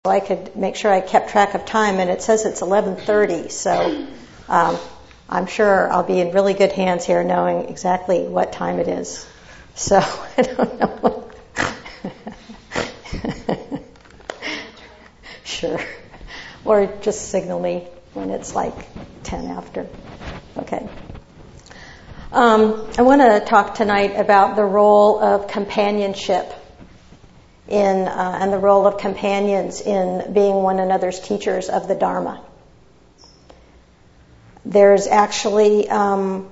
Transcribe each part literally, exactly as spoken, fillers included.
I could make sure I kept track of time, and it says it's eleven thirty, so um, I'm sure I'll be in really good hands here knowing exactly what time it is. So I don't know. Sure. Or just signal me when it's like ten after. Okay. Um, I want to talk tonight about the role of companionship in uh, and the role of companions in being one another's teachers of the Dharma. There's actually um,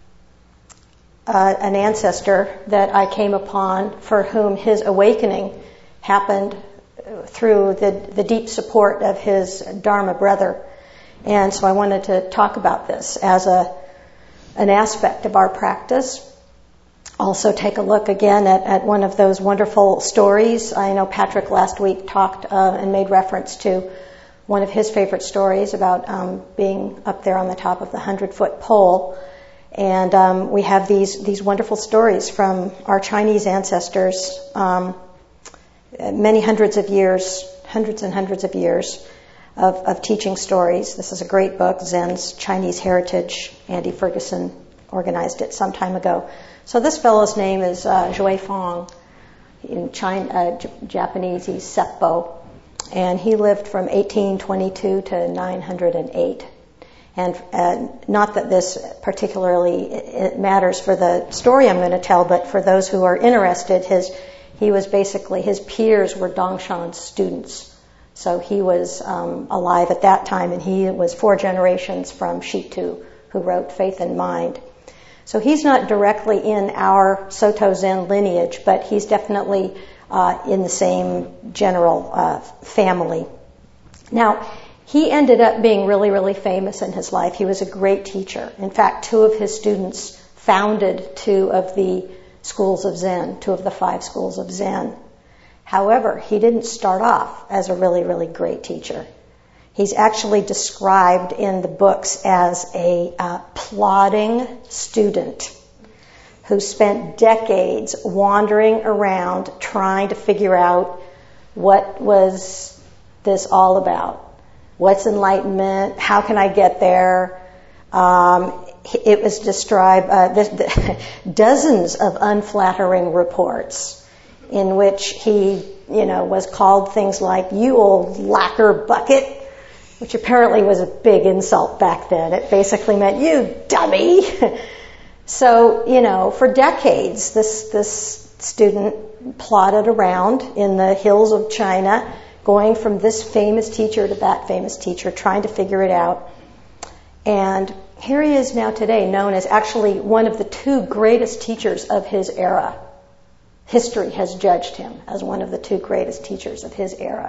uh, an ancestor that I came upon for whom his awakening happened through the, the deep support of his Dharma brother. And so I wanted to talk about this as a an aspect of our practice. Also take a look again at, at one of those wonderful stories. I know Patrick last week talked uh, and made reference to one of his favorite stories about um, being up there on the top of the hundred-foot pole. And um, we have these these wonderful stories from our Chinese ancestors, um, many hundreds of years, hundreds and hundreds of years of, of teaching stories. This is a great book, Zen's Chinese Heritage. Andy Ferguson organized it some time ago. So this fellow's name is uh, Shui Fang. In China, uh, J- Japanese, he's Seppo. And he lived from eighteen twenty-two to nine hundred eight. And uh, not that this particularly it matters for the story I'm going to tell, but for those who are interested, his he was basically, his peers were Dongshan's students. So he was um, alive at that time, and he was four generations from Shitu, who wrote Faith and Mind. So he's not directly in our Soto Zen lineage, but he's definitely uh, in the same general uh, family. Now, he ended up being really, really famous in his life. He was a great teacher. In fact, two of his students founded two of the schools of Zen, two of the five schools of Zen. However, he didn't start off as a really, really great teacher. He's actually described in the books as a uh, plodding student who spent decades wandering around trying to figure out what was this all about. What's enlightenment? How can I get there? Um, it was described, uh, the, the, dozens of unflattering reports in which he, you know, was called things like, "You old lacquer bucket," which apparently was a big insult back then. It basically meant, "You dummy." So, you know, for decades, this this student plodded around in the hills of China, going from this famous teacher to that famous teacher, trying to figure it out. And here he is now today, known as actually one of the two greatest teachers of his era. History has judged him as one of the two greatest teachers of his era.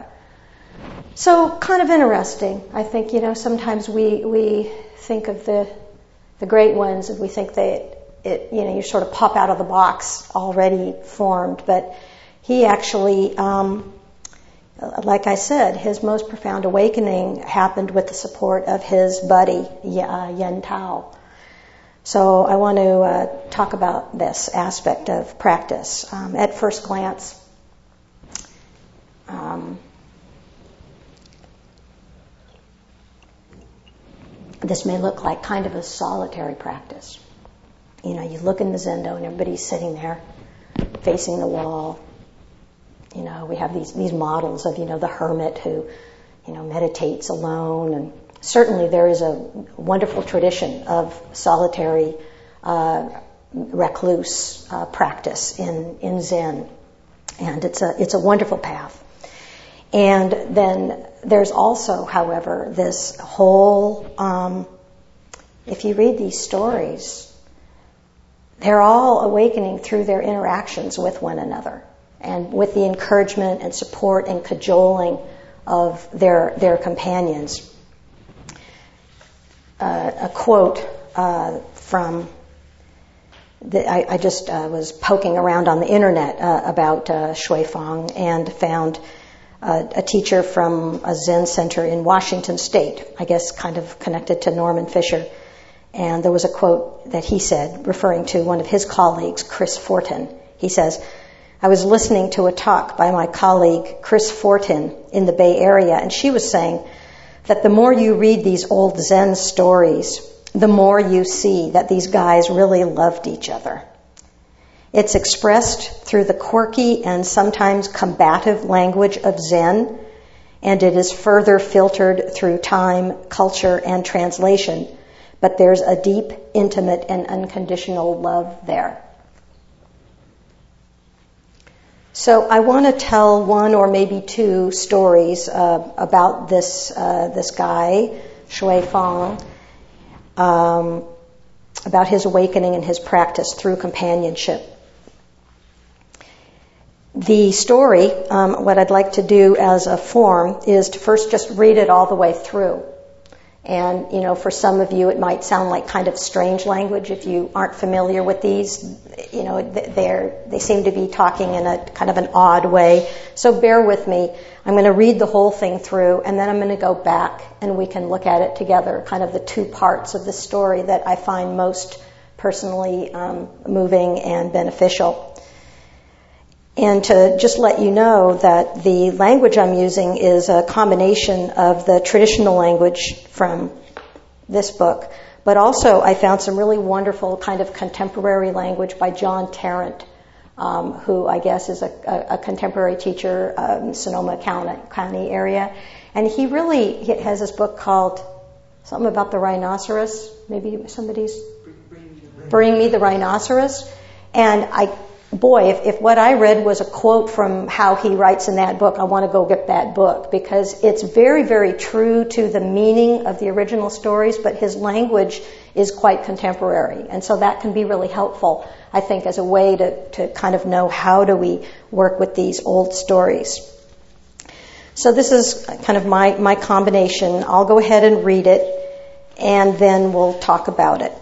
So, kind of interesting. I think, you know, sometimes we we think of the the great ones and we think they, it, you know, you sort of pop out of the box already formed. But he actually, um, like I said, his most profound awakening happened with the support of his buddy, Yen Tao. So I want to uh, talk about this aspect of practice. Um, at first glance, um, this may look like kind of a solitary practice. You know, you look in the Zendo and everybody's sitting there facing the wall. You know, we have these, these models of, you know, the hermit who, you know, meditates alone. And certainly there is a wonderful tradition of solitary uh, recluse uh, practice in, in Zen. And it's a, it's a wonderful path. And then there's also, however, this whole, um, if you read these stories, they're all awakening through their interactions with one another and with the encouragement and support and cajoling of their their companions. Uh, a quote uh, from, the, I, I just uh, was poking around on the internet uh, about uh, Shui Fang and found uh, a teacher from a Zen center in Washington State, I guess kind of connected to Norman Fisher. And there was a quote that he said, referring to one of his colleagues, Chris Fortin. He says, I was listening to a talk by my colleague Chris Fortin in the Bay Area, and she was saying that the more you read these old Zen stories, the more you see that these guys really loved each other. It's expressed through the quirky and sometimes combative language of Zen, and it is further filtered through time, culture, and translation. But there's a deep, intimate, and unconditional love there. So I want to tell one or maybe two stories uh, about this uh, this guy, Shui Fang, um, about his awakening and his practice through companionship. The story, um, what I'd like to do as a form is to first just read it all the way through. And, you know, for some of you it might sound like kind of strange language if you aren't familiar with these. You know, they're, they seem to be talking in a kind of an odd way. So bear with me. I'm going to read the whole thing through, and then I'm going to go back and we can look at it together, kind of the two parts of the story that I find most personally um, moving and beneficial. And to just let you know that the language I'm using is a combination of the traditional language from this book, but also I found some really wonderful kind of contemporary language by John Tarrant, um, who I guess is a, a, a contemporary teacher um, in Sonoma County, County area. And he really he has this book called something about the rhinoceros. Maybe somebody's Bring Me the Rhinoceros. And I Boy, if, if what I read was a quote from how he writes in that book, I want to go get that book, because it's very, very true to the meaning of the original stories, but his language is quite contemporary. And so that can be really helpful, I think, as a way to, to kind of know how do we work with these old stories. So this is kind of my, my combination. I'll go ahead and read it, and then we'll talk about it.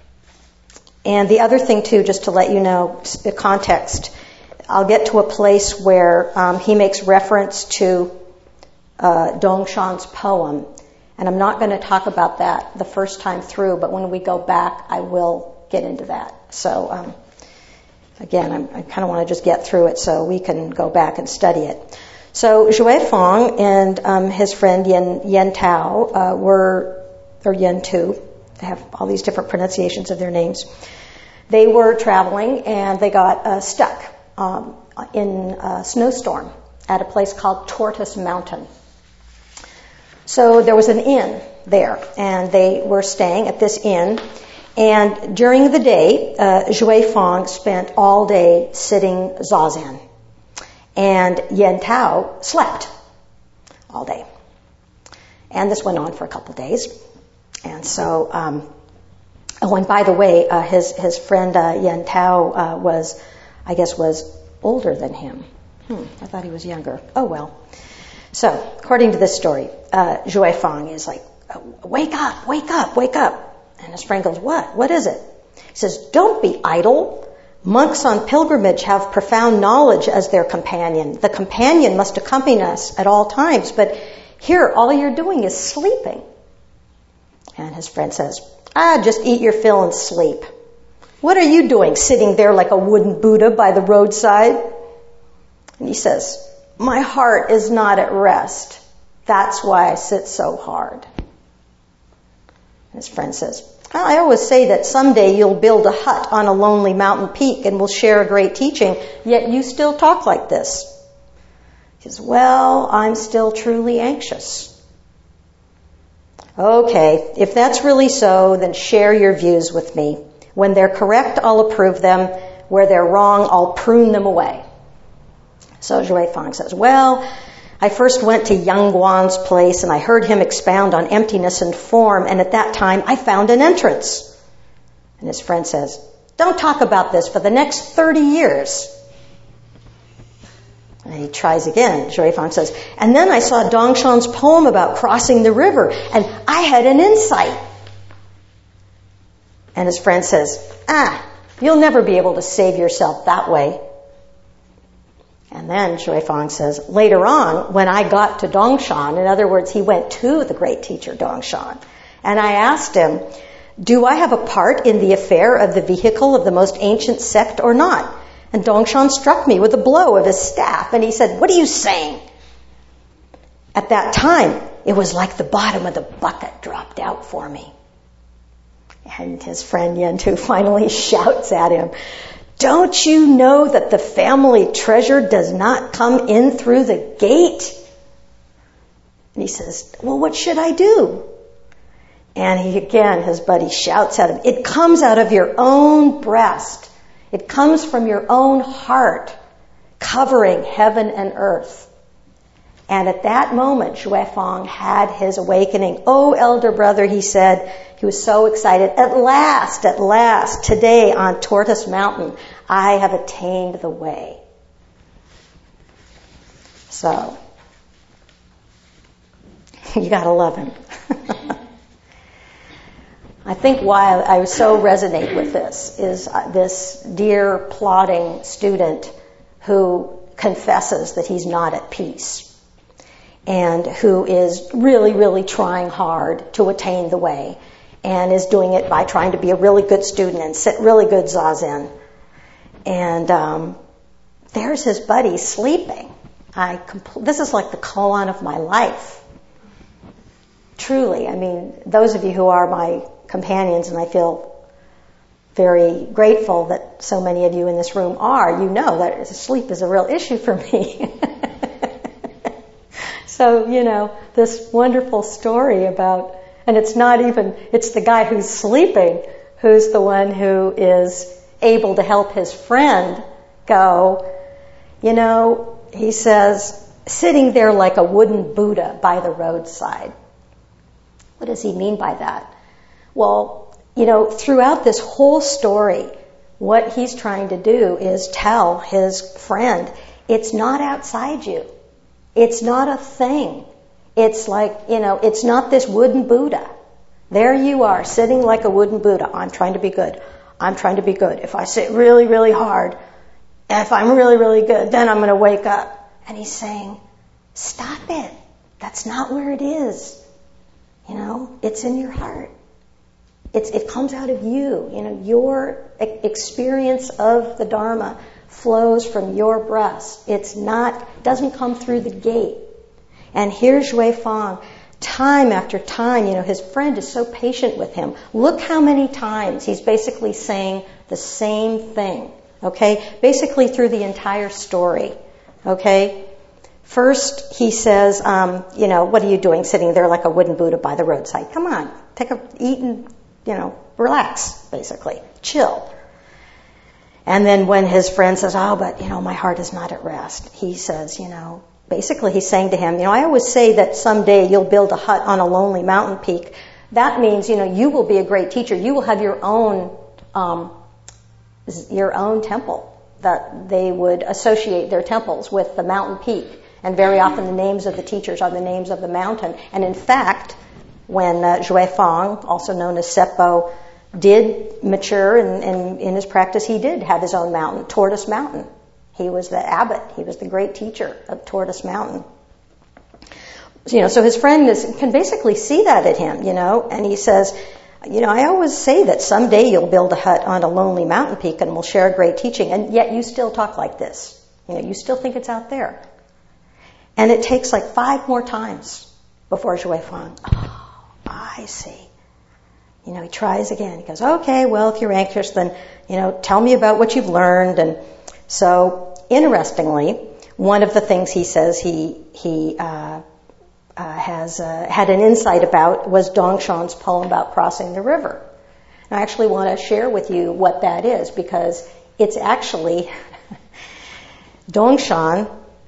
And the other thing, too, just to let you know, the context, I'll get to a place where um, he makes reference to uh, Dongshan's poem. And I'm not going to talk about that the first time through, but when we go back, I will get into that. So, um, again, I'm, I kind of want to just get through it so we can go back and study it. So Shui Fang and um, his friend Yen, Yen Tao uh, were, or Yen Tu, they have all these different pronunciations of their names. They were traveling and they got uh, stuck um, in a snowstorm at a place called Tortoise Mountain. So there was an inn there, and they were staying at this inn. And during the day, uh, Shui Fang spent all day sitting zazen, and Yen Tao slept all day. And this went on for a couple of days. And so, um, oh, and by the way, uh, his his friend uh, Yen Tao uh, was, I guess, was older than him. Hmm, I thought he was younger. Oh well. So, according to this story, uh, Shui Fang is like, "Wake up! Wake up! Wake up!" And his friend goes, "What? What is it?" He says, "Don't be idle. Monks on pilgrimage have profound knowledge as their companion. The companion must accompany us at all times, but here, all you're doing is sleeping." And his friend says, "Ah, just eat your fill and sleep. What are you doing sitting there like a wooden Buddha by the roadside?" And he says, "My heart is not at rest. That's why I sit so hard." And his friend says, "I always say that someday you'll build a hut on a lonely mountain peak and we'll share a great teaching, yet you still talk like this." He says, "Well, I'm still truly anxious." "Okay, if that's really so, then share your views with me. When they're correct, I'll approve them. Where they're wrong, I'll prune them away." So Shui Fang says, "Well, I first went to Yang Guan's place and I heard him expound on emptiness and form, and at that time I found an entrance." And his friend says, "Don't talk about this for the next thirty years. And he tries again. Shui Fang says, "And then I saw Dongshan's poem about crossing the river, and I had an insight." And his friend says, "Ah, you'll never be able to save yourself that way." And then Shui Fang says, "Later on, when I got to Dongshan," in other words, he went to the great teacher Dongshan, "and I asked him, 'Do I have a part in the affair of the vehicle of the most ancient sect or not?' And Dongshan struck me with a blow of his staff, and he said, "What are you saying?" At that time, it was like the bottom of the bucket dropped out for me. And his friend Yentu finally shouts at him, "Don't you know that the family treasure does not come in through the gate?" And he says, "Well, what should I do?" And he, again, his buddy shouts at him, "It comes out of your own breast. It comes from your own heart, covering heaven and earth." And at that moment, Xue Fang had his awakening. "Oh, elder brother," he said. He was so excited. "At last, at last, today on Tortoise Mountain, I have attained the way." So, you gotta love him. I think why I so resonate with this is this dear, plodding student who confesses that he's not at peace and who is really, really trying hard to attain the way and is doing it by trying to be a really good student and sit really good zazen. And um, there's his buddy sleeping. I compl- this is like the koan of my life. Truly, I mean, those of you who are my companions, and I feel very grateful that so many of you in this room are, you know that sleep is a real issue for me. So, you know, this wonderful story about, and it's not even, it's the guy who's sleeping who's the one who is able to help his friend go, you know, he says, sitting there like a wooden Buddha by the roadside. What does he mean by that? Well, you know, throughout this whole story, what he's trying to do is tell his friend, it's not outside you. It's not a thing. It's like, you know, it's not this wooden Buddha. There you are, sitting like a wooden Buddha. I'm trying to be good. I'm trying to be good. If I sit really, really hard, if I'm really, really good, then I'm going to wake up. And he's saying, stop it. That's not where it is. You know, it's in your heart. It's, it comes out of you. You know, your experience of the Dharma flows from your breast. It's not, doesn't come through the gate. And here's Xue Fang, time after time, you know, his friend is so patient with him. Look how many times he's basically saying the same thing, okay? Basically through the entire story, okay? First, he says, um, you know, what are you doing sitting there like a wooden Buddha by the roadside? Come on, take a, eat and, you know, relax, basically. Chill. And then when his friend says, oh, but, you know, my heart is not at rest, he says, you know, basically he's saying to him, you know, I always say that someday you'll build a hut on a lonely mountain peak. That means, you know, you will be a great teacher. You will have your own, um, your own temple. That they would associate their temples with the mountain peak. And very often the names of the teachers are the names of the mountain. And in fact, when uh, Xue Fang, also known as Seppo, did mature in, in, in his practice, he did have his own mountain, Tortoise Mountain. He was the abbot. He was the great teacher of Tortoise Mountain. You know, so his friend is, can basically see that at him, you know, and he says, you know, I always say that someday you'll build a hut on a lonely mountain peak and we'll share a great teaching, and yet you still talk like this. You know, you still think it's out there. And it takes like five more times before Xue Fang, oh, I see. You know, he tries again. He goes, okay, well, if you're anxious, then, you know, tell me about what you've learned. And so, interestingly, one of the things he says he he uh, uh, has uh, had an insight about was Dongshan's poem about crossing the river. And I actually want to share with you what that is, because it's actually Dongshan,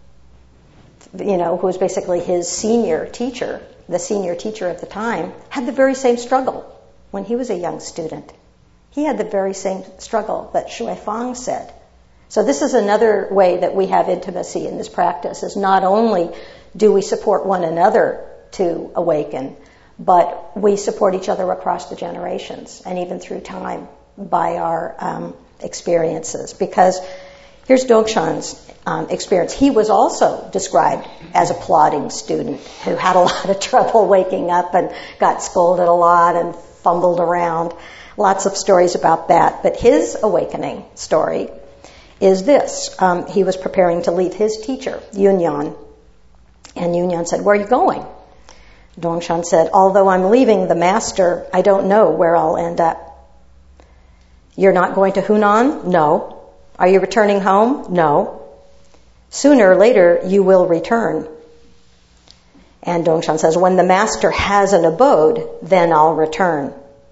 you know, who was basically his senior teacher, the senior teacher at the time, had the very same struggle when he was a young student. He had the very same struggle that Xue Fang said. So this is another way that we have intimacy in this practice, is not only do we support one another to awaken, but we support each other across the generations and even through time by our um, experiences. Because here's Dongshan's um, experience. He was also described as a plodding student who had a lot of trouble waking up and got scolded a lot and fumbled around. Lots of stories about that. But his awakening story is this. Um, he was preparing to leave his teacher, Yunyan. And Yunyan said, "Where are you going?" Dongshan said, "Although I'm leaving the master, I don't know where I'll end up." "You're not going to Hunan?" "No." "Are you returning home?" "No." "Sooner or later, you will return." And Dongshan says, "When the master has an abode, then I'll return."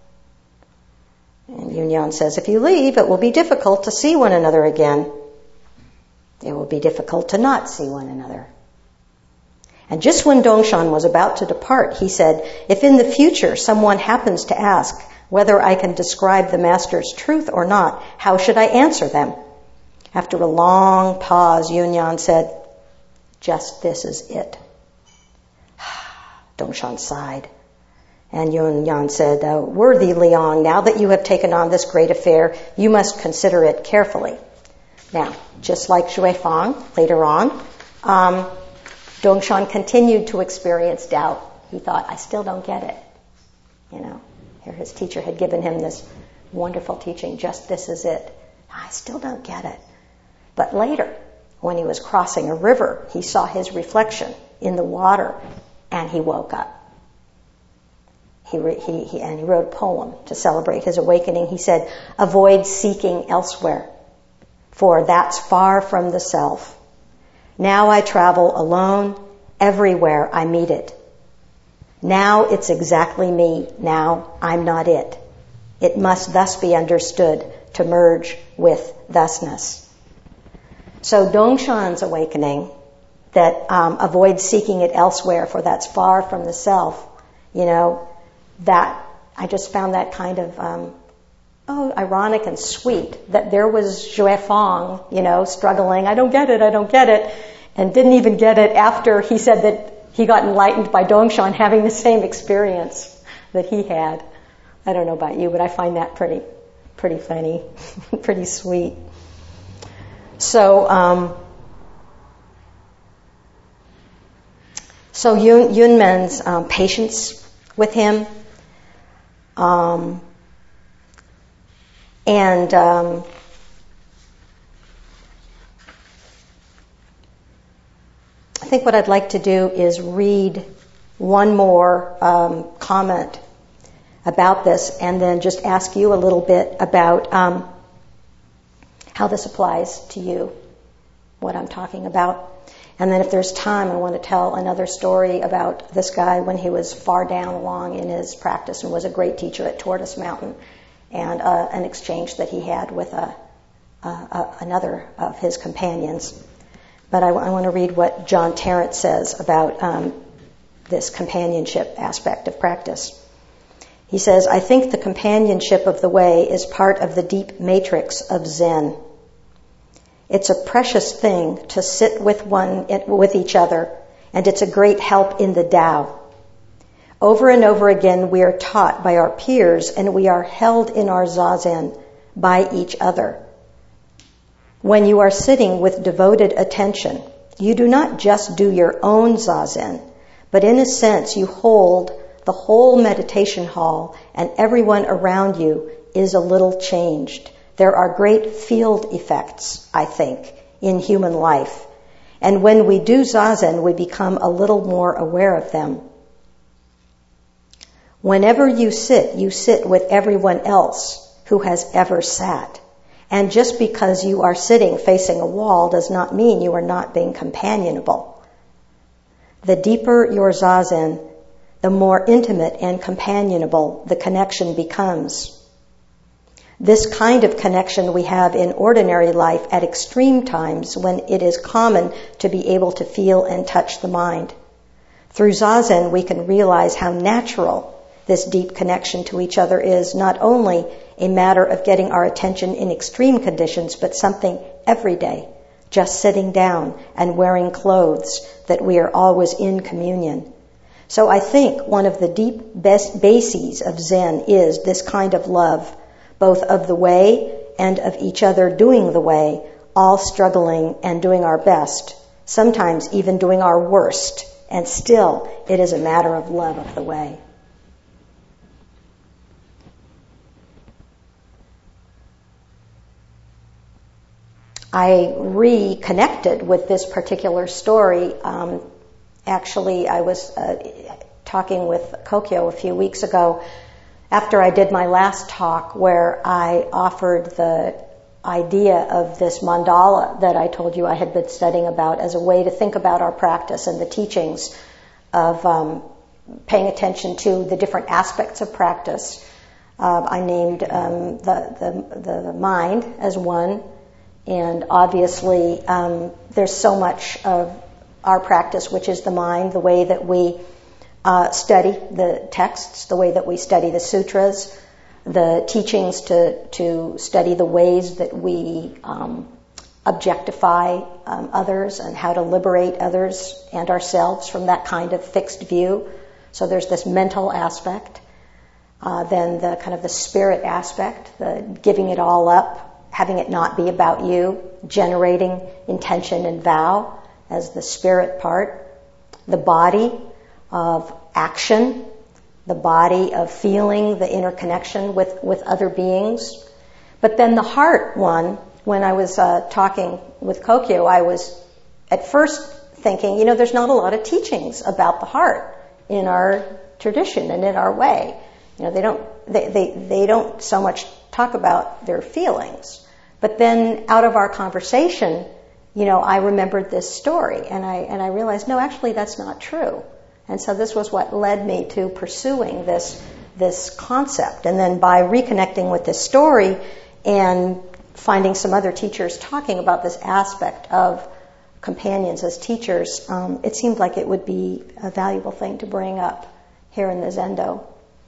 And Yunyan says, "If you leave, it will be difficult to see one another again. It will be difficult to not see one another." And just when Dongshan was about to depart, he said, "If in the future someone happens to ask whether I can describe the master's truth or not, how should I answer them?" After a long pause, Yunyan said, "Just this is it." Dongshan sighed. And Yunyan said, uh, "Worthy Liang, now that you have taken on this great affair, you must consider it carefully." Now, just like Xue Fang later on, um, Dongshan continued to experience doubt. He thought, "I still don't get it." You know, here his teacher had given him this wonderful teaching, just this is it. I still don't get it. But later, when he was crossing a river, he saw his reflection in the water, and he woke up. He, re- he, he and he wrote a poem to celebrate his awakening. He said, "Avoid seeking elsewhere, for that's far from the self. Now I travel alone, everywhere I meet it. Now it's exactly me, now I'm not it. It must thus be understood to merge with thusness." So Dongshan's awakening, that um, avoid seeking it elsewhere, for that's far from the self, you know, that, I just found that kind of, um, oh, ironic and sweet, that there was Xue Fang, you know, struggling, "I don't get it, I don't get it," and didn't even get it after he said that he got enlightened by Dongshan having the same experience that he had. I don't know about you, but I find that pretty, pretty funny, pretty sweet. So, um, so Yun, Yunmen's um, patience with him, um, and um, I think what I'd like to do is read one more um, comment about this, and then just ask you a little bit about um, how this applies to you, what I'm talking about. And then if there's time, I want to tell another story about this guy when he was far down along in his practice and was a great teacher at Tortoise Mountain, and uh, an exchange that he had with a, a, a, another of his companions. But I, w- I want to read what John Tarrant says about um, this companionship aspect of practice. He says, "I think the companionship of the way is part of the deep matrix of Zen. It's a precious thing to sit with one with each other, and it's a great help in the Tao. Over and over again, we are taught by our peers, and we are held in our zazen by each other. When you are sitting with devoted attention, you do not just do your own zazen, but in a sense you hold the whole meditation hall, and everyone around you is a little changed. There are great field effects, I think, in human life. And when we do zazen, we become a little more aware of them. Whenever you sit, you sit with everyone else who has ever sat. And just because you are sitting facing a wall does not mean you are not being companionable. The deeper your zazen, the more intimate and companionable the connection becomes. This kind of connection we have in ordinary life at extreme times when it is common to be able to feel and touch the mind. Through zazen, we can realize how natural this deep connection to each other is, not only a matter of getting our attention in extreme conditions, but something everyday, just sitting down and wearing clothes, that we are always in communion. So I think one of the deep best bases of Zen is this kind of love, both of the way and of each other doing the way, all struggling and doing our best, sometimes even doing our worst, and still it is a matter of love of the way. I reconnected with this particular story. Um, actually, I was uh, talking with Kokyo a few weeks ago after I did my last talk, where I offered the idea of this mandala that I told you I had been studying about as a way to think about our practice and the teachings of um, paying attention to the different aspects of practice. Uh, I named um, the, the the mind as one. And obviously, um, there's so much of our practice, which is the mind, the way that we uh, study the texts, the way that we study the sutras, the teachings to, to study the ways that we um, objectify um, others and how to liberate others and ourselves from that kind of fixed view. So there's this mental aspect. Uh, then the kind of the spirit aspect, the giving it all up, having it not be about you, generating intention and vow as the spirit part, the body of action, the body of feeling the interconnection with, with other beings. But then the heart one, when I was uh, talking with Kokyo, I was at first thinking, you know, there's not a lot of teachings about the heart in our tradition and in our way. You know, they don't, they, they, they don't so much talk about their feelings. But then out of our conversation, you know, I remembered this story and I, and I realized, no, actually that's not true. And so this was what led me to pursuing this, this concept. And then by reconnecting with this story and finding some other teachers talking about this aspect of companions as teachers, um, it seemed like it would be a valuable thing to bring up here in the Zendo.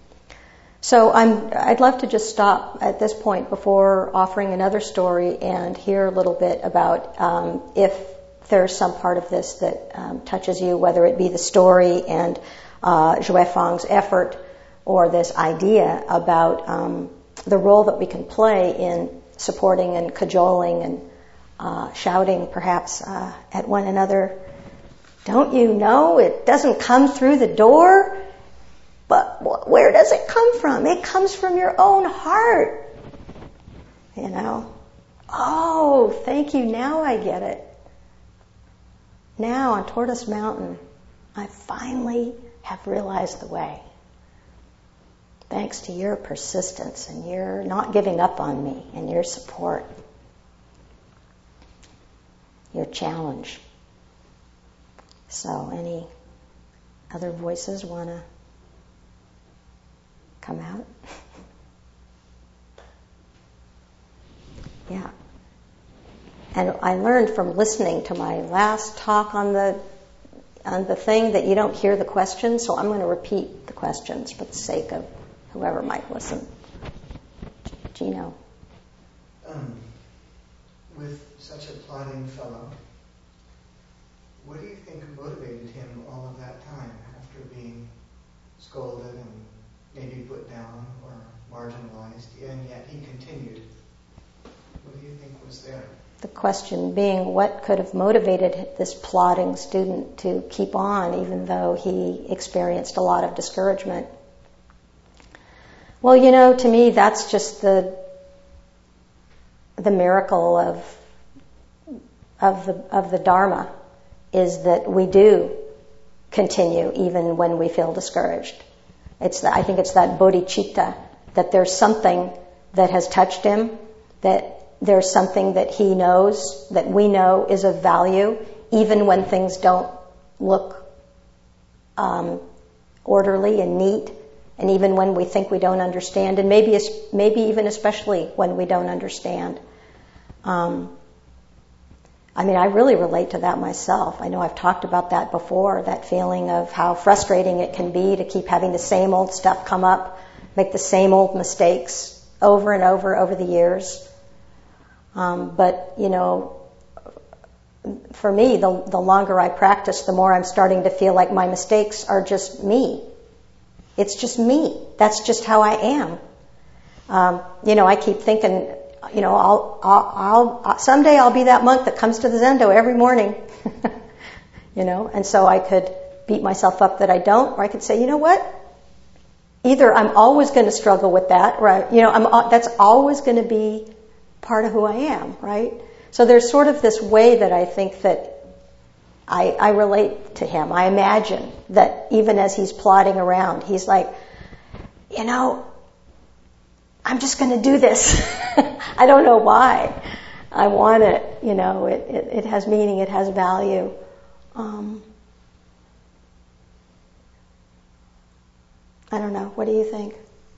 So I'm, I'd love to just stop at this point before offering another story and hear a little bit about um, if there's some part of this that um, touches you, whether it be the story and uh, Zhui Fang's effort or this idea about um, the role that we can play in supporting and cajoling and uh, shouting perhaps uh, at one another. Don't you know it doesn't come through the door? But where does it come from? It comes from your own heart. You know? Oh, thank you. Now I get it. Now on Tortoise Mountain, I finally have realized the way. Thanks to your persistence and your not giving up on me and your support. Your challenge. So, any other voices want to come out? Yeah. And I learned from listening to my last talk on the on the thing that you don't hear the questions, so I'm going to repeat the questions for the sake of whoever might listen. Gino. Um, with such a plodding fellow, what do you think motivated him all of that time after being scolded and maybe put down or marginalized, and yet he continued? What do you think was there? The question being, what could have motivated this plodding student to keep on even though he experienced a lot of discouragement? Well, you know, to me that's just the the miracle of of the of the Dharma, is that we do continue even when we feel discouraged. It's the, I think it's that bodhicitta, that there's something that has touched him, that there's something that he knows, that we know is of value, even when things don't look um, orderly and neat, and even when we think we don't understand, and maybe maybe even especially when we don't understand. Um, I mean, I really relate to that myself. I know I've talked about that before, that feeling of how frustrating it can be to keep having the same old stuff come up, make the same old mistakes over and over over the years. Um, but, you know, for me, the, the longer I practice, the more I'm starting to feel like my mistakes are just me. It's just me. That's just how I am. Um, you know, I keep thinking, you know, I'll, I'll, I'll, someday I'll be that monk that comes to the Zendo every morning, you know, and so I could beat myself up that I don't, or I could say, you know what? Either I'm always going to struggle with that, or I, you know, I'm, that's always going to be part of who I am, right? So there's sort of this way that I think that I, I relate to him. I imagine that even as he's plodding around, he's like, you know, I'm just going to do this. I don't know why. I want it. You know, it, it, it has meaning. It has value. Um, I don't know. What do you think?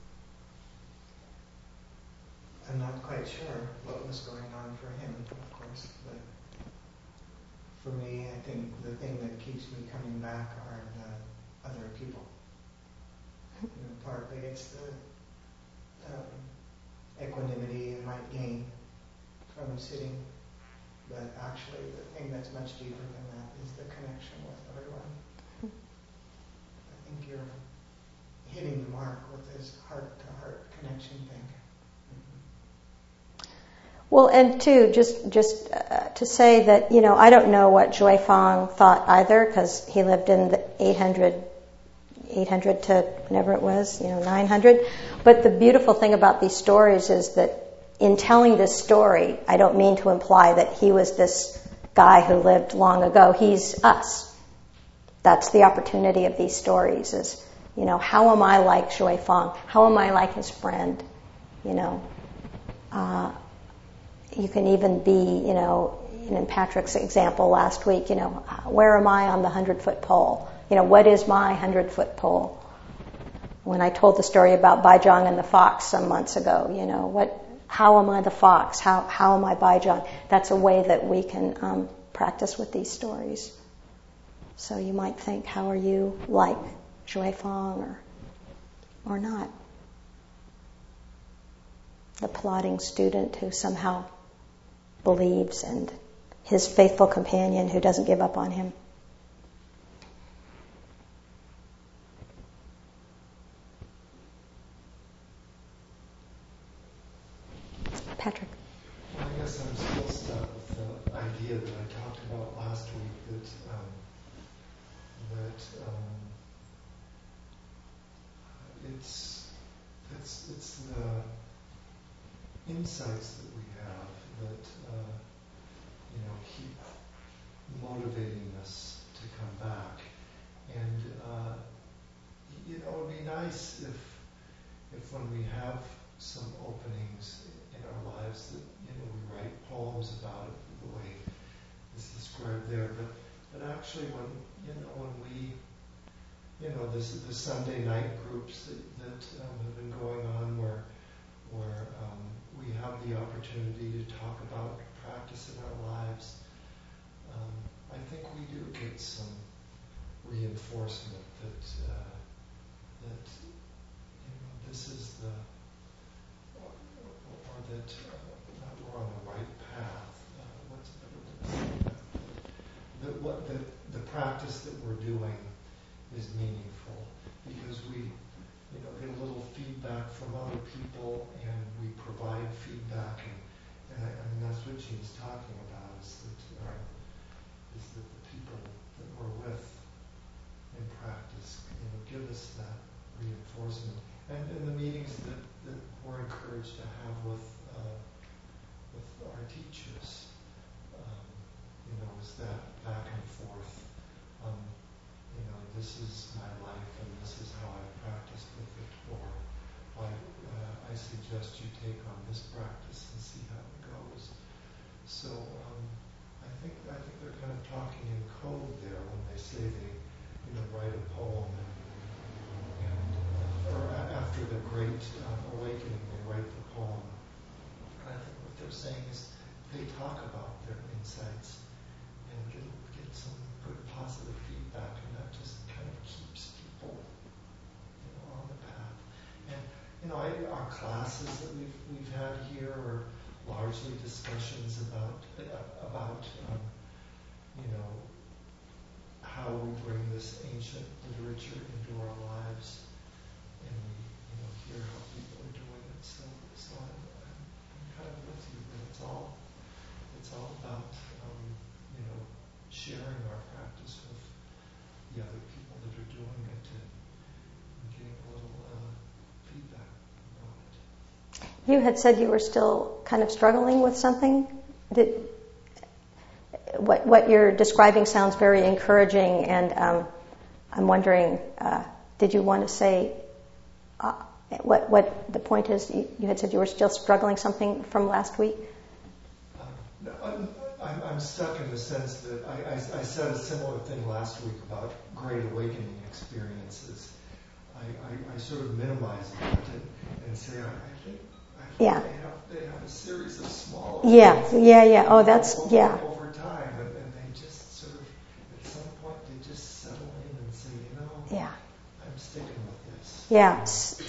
I'm not quite sure what was going on for him, of course, but for me, I think the thing that keeps me coming back are the other people. You know, partly it's the um, equanimity I might gain from sitting, but actually the thing that's much deeper than that is the connection with everyone. I think you're hitting the mark with this heart-to-heart connection thing. Well, and too, just just uh, to say that, you know, I don't know what Joy Fong thought either, because he lived in the eight hundred, eight hundred to whatever it was, you know, nine hundred. But the beautiful thing about these stories is that in telling this story, I don't mean to imply that he was this guy who lived long ago. He's us. That's the opportunity of these stories is, you know, how am I like Joy Fong? How am I like his friend? You know, uh, you can even be, you know, in Patrick's example last week, you know, where am I on the hundred-foot pole? You know, what is my hundred-foot pole? When I told the story about Baizhang and the fox some months ago, you know, what, how am I the fox? How how am I Baizhang? That's a way that we can um, practice with these stories. So you might think, how are you like Joy Fong or or not? The plodding student who somehow believes and his faithful companion who doesn't give up on him. Patrick. Well, I guess I'm still stuck with the idea that I talked about last week that um, that um, it's it's it's the insights that we have that uh, you know keep motivating us to come back, and uh, you know it would be nice if if when we have some openings in our lives that you know we write poems about it the way is described there, but but actually when you know when we you know this the Sunday night groups that, that um, have been going on where where um, we have the opportunity to talk about practice in our lives. Um, I think we do get some reinforcement that uh, that you know this is the or, or that uh, we're on the right path. Uh, what's the better way to say that? That what the the practice that we're doing is meaningful because we you know get a little feedback from other people and we provide feedback and, and I, I mean that's what Jean's talking about is that uh, is that the people that we're with in practice you know give us that reinforcement and in the meetings that, that we're encouraged to have with uh, with our teachers um, you know is that back and forth um, you know this is my life and this is how I practice with it or I, uh, I suggest you take on this practice and see how it goes. So um, I think I think they're kind of talking in code there when they say they, you know, write a poem and, and uh, or a- after the great uh, awakening they write the poem. And I think what they're saying is they talk about their insights and get get some good positive feedback, and that just kind of keeps people you know, on the path. And you know, I, our classes that we've we've had here are largely discussions about uh, about um, you know how we bring this ancient literature into our lives, and we you know hear how people are doing it. So so I'm, I'm, I'm kind of with you, but it's all it's all about um, you know sharing our practice with the other people that are doing it and getting a little uh, feedback about it. You had said you were still kind of struggling with something. Did what what you're describing sounds very encouraging, and um, I'm wondering, uh, did you want to say uh, what what the point is? You, you had said you were still struggling something from last week. Uh, no, I'm, I'm, I'm stuck in the sense that I, I, I said a similar thing last week about great awakening experiences. I, I, I sort of minimize that and, and say I, I think. Yeah. They have, they have a series of small Yeah, yeah, yeah. Oh, that's, over, yeah. over time, and, and they just sort of, at some point, they just settle in and say, you know, Yeah. I'm sticking with this. Yeah.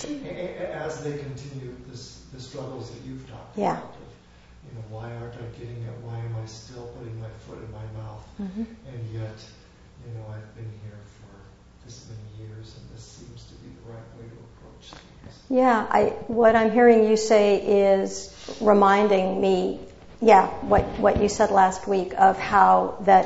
As they continue this, the struggles that you've talked Yeah. about, of, you know, why aren't I getting it? Why am I still putting my foot in my mouth? Mm-hmm. And yet, you know, I've been here for this many years, and this seems to be the right way to approach things. Yeah, I, what I'm hearing you say is reminding me, yeah, what, what you said last week of how that,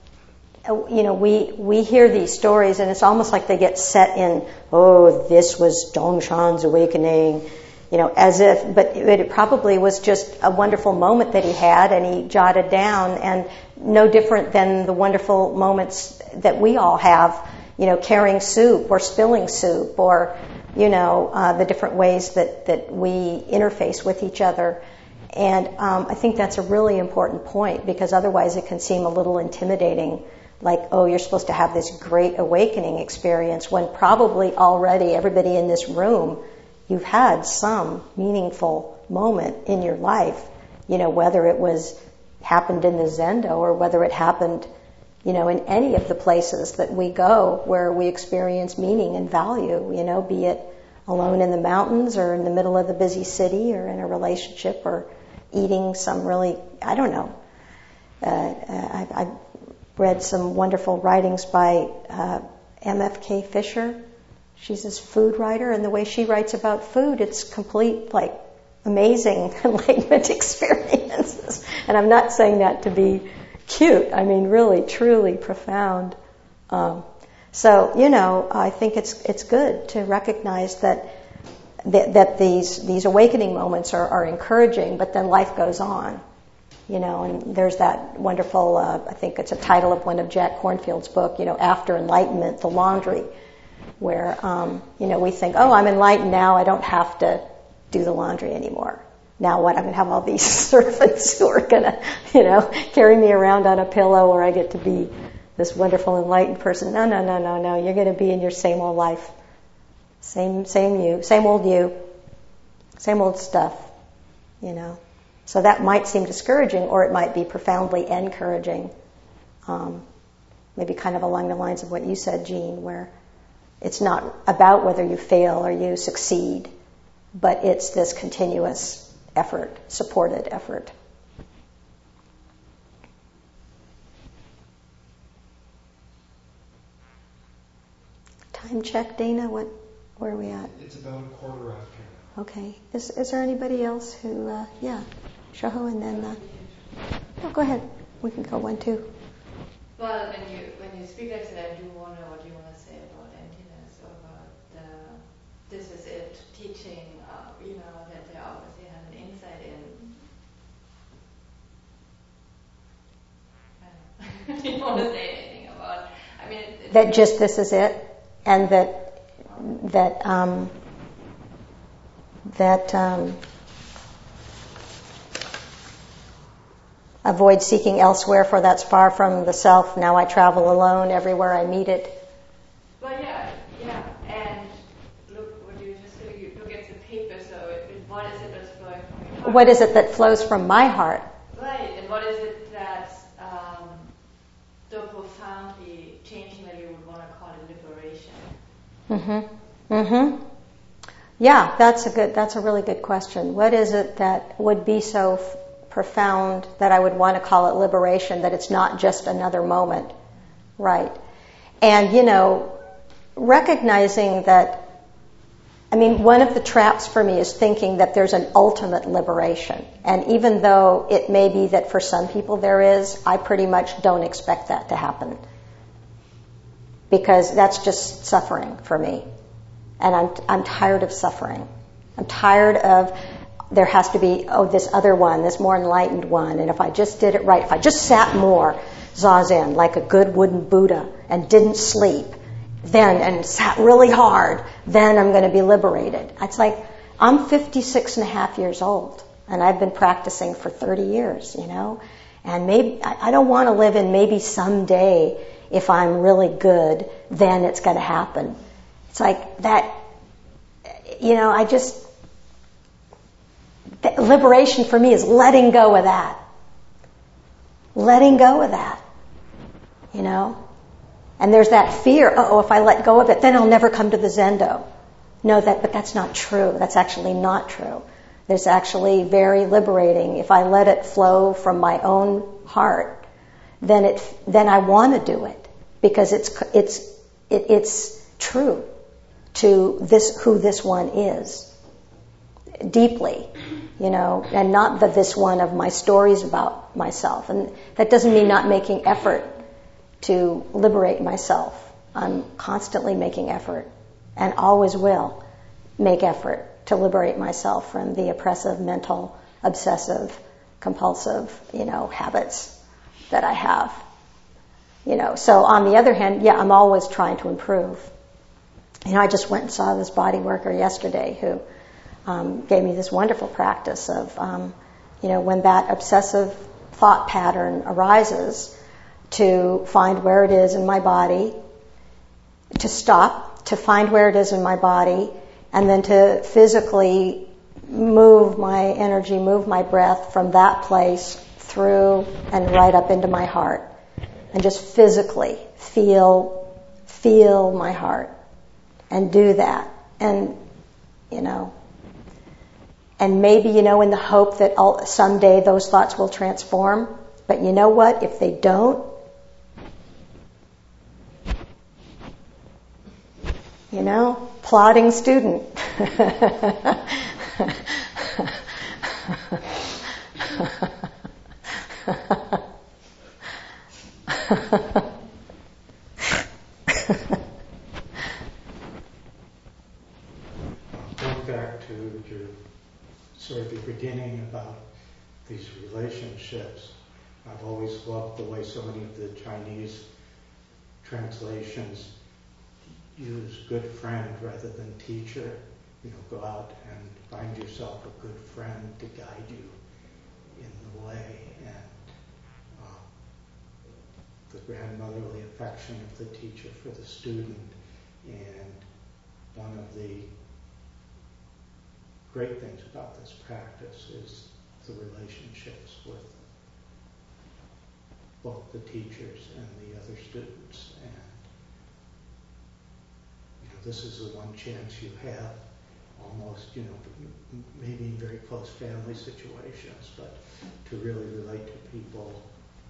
you know, we, we hear these stories and it's almost like they get set in, oh, this was Dongshan's awakening, you know, as if, but it probably was just a wonderful moment that he had and he jotted down, and no different than the wonderful moments that we all have, you know, carrying soup or spilling soup or, you know, uh, the different ways that, that we interface with each other. And um, I think that's a really important point, because otherwise it can seem a little intimidating, like, oh, you're supposed to have this great awakening experience, when probably already everybody in this room, you've had some meaningful moment in your life, you know, whether it was happened in the Zendo or whether it happened, you know, in any of the places that we go where we experience meaning and value, you know, be it alone in the mountains or in the middle of the busy city or in a relationship or eating some really, I don't know. Uh, I, I've read some wonderful writings by uh, M F K Fisher. She's this food writer, and the way she writes about food, it's complete, like, amazing enlightenment experiences. And I'm not saying that to be cute. I mean, really, truly profound. Um, so, you know, I think it's it's good to recognize that that, that these these awakening moments are, are encouraging, but then life goes on. You know, and there's that wonderful, uh, I think it's a title of one of Jack Kornfield's book, you know, After Enlightenment, The Laundry, where, um, you know, we think, oh, I'm enlightened now, I don't have to do the laundry anymore. Now what? I'm going to have all these servants who are going to, you know, carry me around on a pillow, or I get to be this wonderful enlightened person. No, no, no, no, no. You're going to be in your same old life. Same, same you, same old you, same old stuff, you know. So that might seem discouraging, or it might be profoundly encouraging. Um, maybe kind of along the lines of what you said, Jean, where it's not about whether you fail or you succeed, but it's this continuous effort, supported effort. Time check, Dana. What? Where are we at? It's about a quarter after. Okay. Is is there anybody else who? Uh, yeah, Shoho, and then. Uh, oh, go ahead. We can go one, two. Well, when you when you speak like that, I do wonder what you want to say about emptiness, or about the this is it teaching. Uh, you know, that they obviously have an insight in. I don't know. Do you want to say anything about? I mean, it, that just this is it, and that that um, that um, avoid seeking elsewhere, for that's far from the self. Now I travel alone everywhere I meet it. Well, yeah, yeah, and look, what you just do, you look at the paper. So, it, it, what is it that's flowing from your heart? What is it that flows from my heart? Right, and what is it that's um, so profoundly changing that you would want to call it liberation? Mm-hmm. Mm-hmm. Yeah, that's a good. That's a really good question. What is it that would be so f- profound that I would want to call it liberation? That it's not just another moment, right? And you know, recognizing that. I mean, one of the traps for me is thinking that there's an ultimate liberation. And even though it may be that for some people there is, I pretty much don't expect that to happen. Because that's just suffering for me. And I'm I'm tired of suffering. I'm tired of, there has to be, oh, this other one, this more enlightened one. And if I just did it right, if I just sat more, Zazen, like a good wooden Buddha, and didn't sleep, then, and sat really hard, then I'm going to be liberated. It's like, I'm fifty-six and a half years old, and I've been practicing for thirty years, you know, and maybe, I don't want to live in maybe someday, if I'm really good, then it's going to happen. It's like that, you know, I just, liberation for me is letting go of that. Letting go of that, you know. And there's that fear, oh, if I let go of it, then I'll never come to the Zendo. No, that, but that's not true. That's actually not true. There's actually very liberating. If I let it flow from my own heart, then it, then I want to do it because it's, it's, it, it's true to this, who this one is. Deeply, you know, and not the this one of my stories about myself. And that doesn't mean not making effort to liberate myself. I'm constantly making effort and always will make effort to liberate myself from the oppressive, mental, obsessive, compulsive, you know, habits that I have. You know, so on the other hand, yeah, I'm always trying to improve. You know, I just went and saw this body worker yesterday who Um, gave me this wonderful practice of, um, you know, when that obsessive thought pattern arises, to find where it is in my body, to stop, to find where it is in my body, and then to physically move my energy, move my breath from that place through and right up into my heart. And just physically feel, feel my heart. And do that. And, you know, and maybe, you know, in the hope that all, someday those thoughts will transform. But you know what? If they don't, you know, plodding student. Going back to your sort of the beginning about these relationships, I've always loved the way so many of the Chinese translations use good friend rather than teacher. You know, go out and find yourself a good friend to guide you in the way, and uh, the grandmotherly affection of the teacher for the student. And one of the great things about this practice is the relationships with both the teachers and the other students. And you know, this is the one chance you have, almost, you know, maybe in very close family situations, but to really relate to people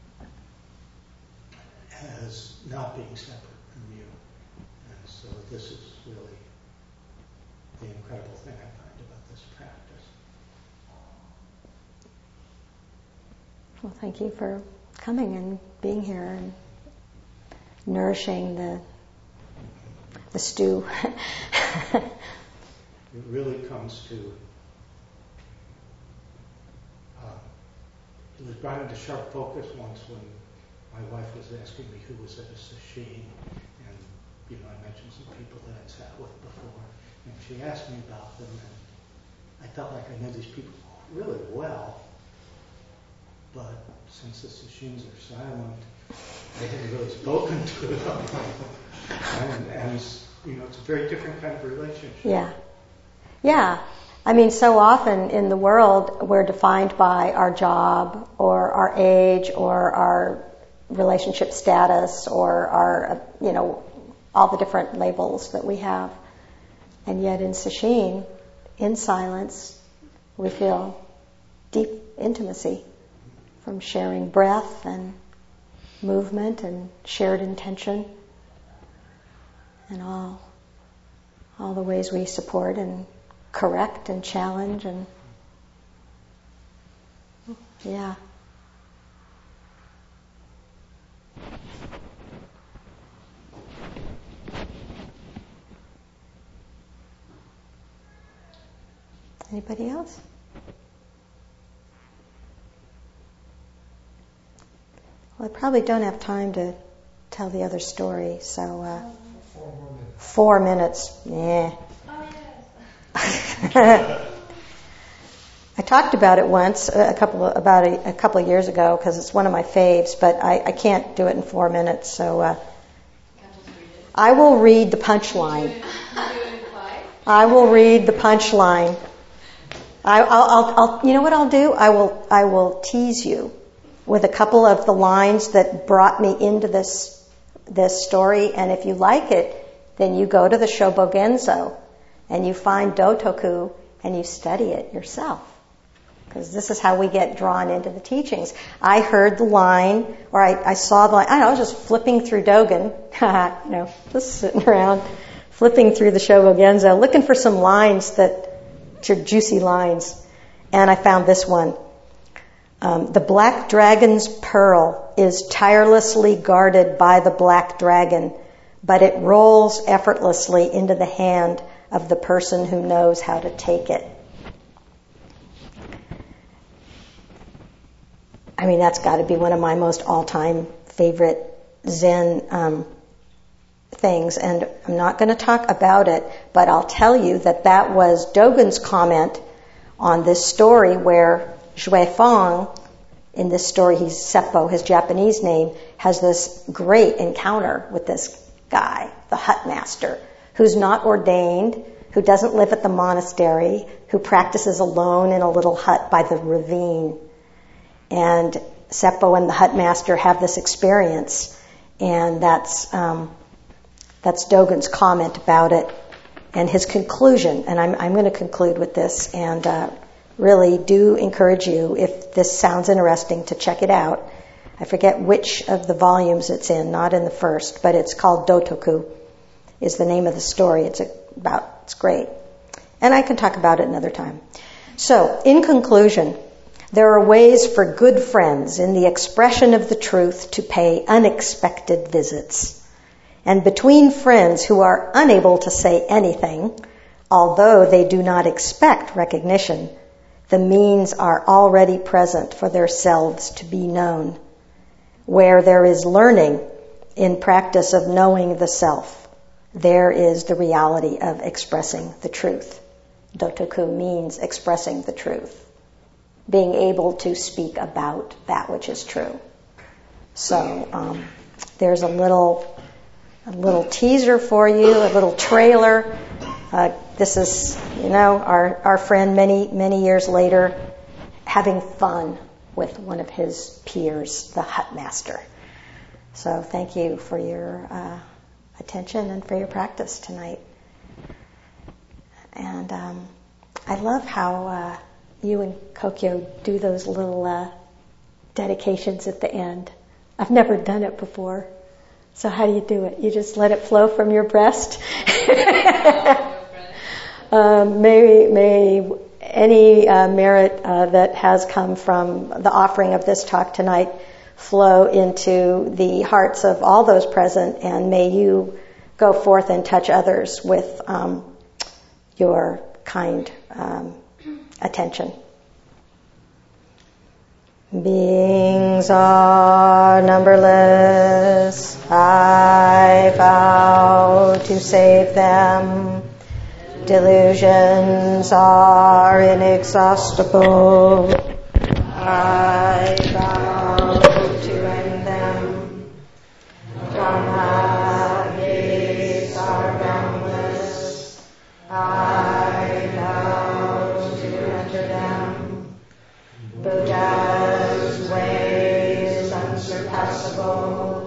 as not being separate from you. And so this is really the incredible thing I find about this practice. Well, thank you for coming and being here and nourishing the the stew. It really comes to, uh, it was brought into sharp focus once when my wife was asking me who was at a sesshin, and you know, I mentioned some people that I'd sat with before, and she asked me about them, and I felt like I knew these people really well, but since the sesshins are silent, I hadn't really spoken to them. and, and you know, it's a very different kind of relationship. Yeah. Yeah. I mean, so often in the world, we're defined by our job or our age or our relationship status or our, you know, all the different labels that we have. And yet in sesshin, in silence, we feel deep intimacy from sharing breath and movement and shared intention and all, all the ways we support and correct and challenge and yeah. Anybody else? Well, I probably don't have time to tell the other story, so uh, Four more minutes. four minutes. Yeah. Oh, yes. I talked about it once, a couple of, about a, a couple of years ago, because it's one of my faves, but I, I can't do it in four minutes. So uh, Can't just read it. I will read the Do punchline. it, do it in five. I will read the punchline. I, I'll, I'll, I'll, you know what I'll do? I will, I will tease you with a couple of the lines that brought me into this, this story. And if you like it, then you go to the Shobogenzo and you find Dotoku and you study it yourself. Because this is how we get drawn into the teachings. I heard the line, or I, I saw the line. I, don't know, I was just flipping through Dogen, you know, just sitting around, flipping through the Shobogenzo, looking for some lines that are juicy lines. And I found this one. Um, the black dragon's pearl is tirelessly guarded by the black dragon, but it rolls effortlessly into the hand of the person who knows how to take it. I mean, that's got to be one of my most all-time favorite Zen um, things. And I'm not going to talk about it, but I'll tell you that that was Dogen's comment on this story where Xue Feng, in this story, he's Seppo, his Japanese name, has this great encounter with this guy, the hut master, who's not ordained, who doesn't live at the monastery, who practices alone in a little hut by the ravine. And Seppo and the hut master have this experience, and that's um, that's Dogen's comment about it, and his conclusion. And I'm I'm going to conclude with this, and uh, really do encourage you, if this sounds interesting, to check it out. I forget which of the volumes it's in, not in the first, but it's called Dotoku, is the name of the story. It's about it's great, and I can talk about it another time. So, in conclusion, there are ways for good friends in the expression of the truth to pay unexpected visits. And between friends who are unable to say anything, although they do not expect recognition, the means are already present for their selves to be known. Where there is learning in practice of knowing the self, there is the reality of expressing the truth. Dotoku means expressing the truth. Being able to speak about that which is true. So um, there's a little, a little teaser for you, a little trailer. Uh, this is, you know, our our friend many many years later, having fun with one of his peers, the hut master. So thank you for your uh, attention and for your practice tonight. And um, I love how. Uh, You and Kokyo do those little uh, dedications at the end. I've never done it before. So how do you do it? You just let it flow from your breast? um, may, may any uh, merit uh, that has come from the offering of this talk tonight flow into the hearts of all those present, and may you go forth and touch others with um, your kind um, attention. Beings are numberless. I vow to save them. Delusions are inexhaustible. I vow to end them. Dharma-gates are boundless. I vow to enter them. Buddha's way is unsurpassable.